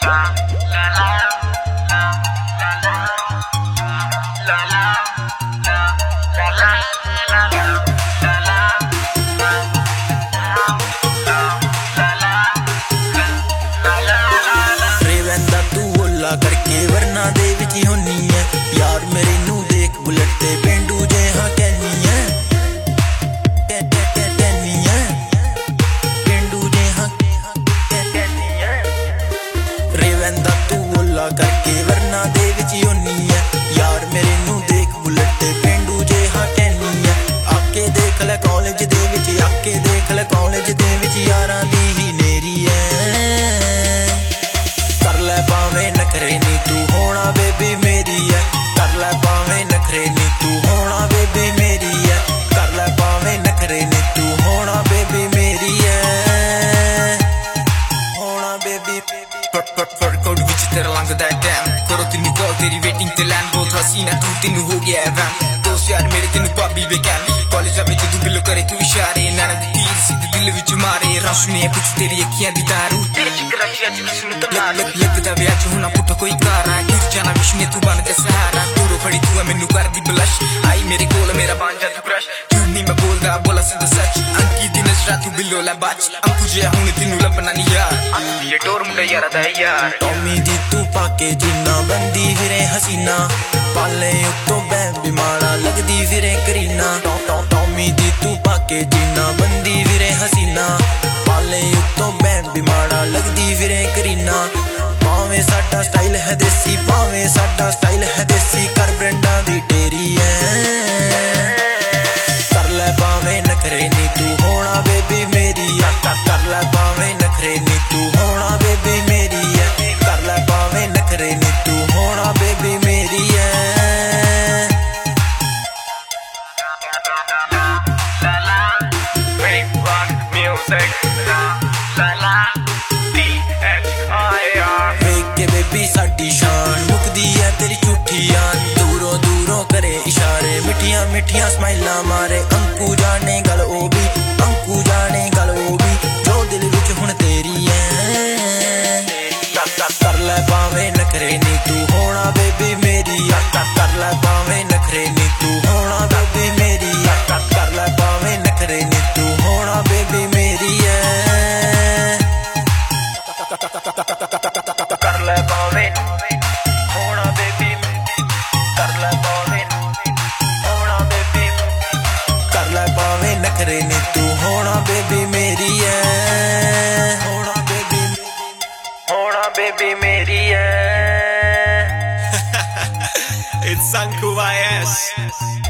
करके वरना दे विच ही होनी है यार मेरे नू देख बुलेट ते पेंडू जे हाँ कहनी है कहनी है पेंडू जे हाँ कहनी है रेवेंदा तू बोला करके वरना दे विच ही होनी है यार मेरे नू देख बुलेट ते पेंडू जे हाँ कहनी है आके देख ले कॉलेज दे विच आके देख ले कॉलेज दे विच यारां दी ही नेरी है कर ले पावे नखरे नी तू होना बेबी मेरी है कर ले पावे नखरे नी तू होना बेबी मेरी है कर ले पावे नखरे नी तू होना बेबी मेरी है होना बेबी कोड विच तेरा लंघदा है टाइम करो तेनू कॉल तेरी वेटिंग ते लैंड बहुत हसीना तू तेनू हो गया है वैम दोस्त यार मेरे तेनू भाभी बेकैन कॉलेज विच तू बिलो करे तू इशारे नैना दी तीर सीधे दिल विच मारे रोशनी है कुछ तेरी अखियां दी दारू तेरे च कराची अज किसी नू तला लगदा वे अज होना पुट्टा कोई कारा गिर जाना विश्व तू बन के सहारा दूरों खड़ी तू है मैनू कर दी ब्लश आई मेरे कोल मेरा बन जा तू क्रश झूठ नहीं मैं बोलदा बोला सिद्ध सच अंकी दी नजरा तू बिलो लै बच अंकु जे हुण तेनू लभना नहीं यार ये डोर मुंडा यार दा यार टॉमी दी तू पाके जिन्ना बंदी फिरे हसीना पाले उत्तो बैबी माड़ा लगदी फिरे करीना टॉमी दी तू पाके जिन्ना बंदी फिरे हसीना पाले उत्तो बैबी माड़ा लगदी फिरे करीना पावे साडा स्टाइल है देसी पावे साडा स्टाइल है देसी कर ब्रांडा दी टेरी है कर ले पावे नखरे नी तू होना बेबी मेरी है कर ले पावे नखरे नी तू होना बेबी मेरी है कर ले पावे नखरे नी तू होना बेबी मेरी है बेबी साडी शान मुकदी है तेरी झूठी यान दूरों दूरों करे इशारे मिठियां मिठियां स्माइलां मारे अंकु जाने गल ओ भी अंकु जाने गल ओ भी जो दिल विच हुण तेरी है कर ले पावे नखरे नी तू होना बेबी मेरी कर ले पावे नखरे नी तू होना बेबी मेरी कर ले पावे नखरे नी तू होना बेबी मेरी है कर ले पावे होना बेबी कर ले पावे होना बेबी कर ले पावे नखरे नी तू होना बेबी मेरी है होना बेबी मेरी है It's Sanku YS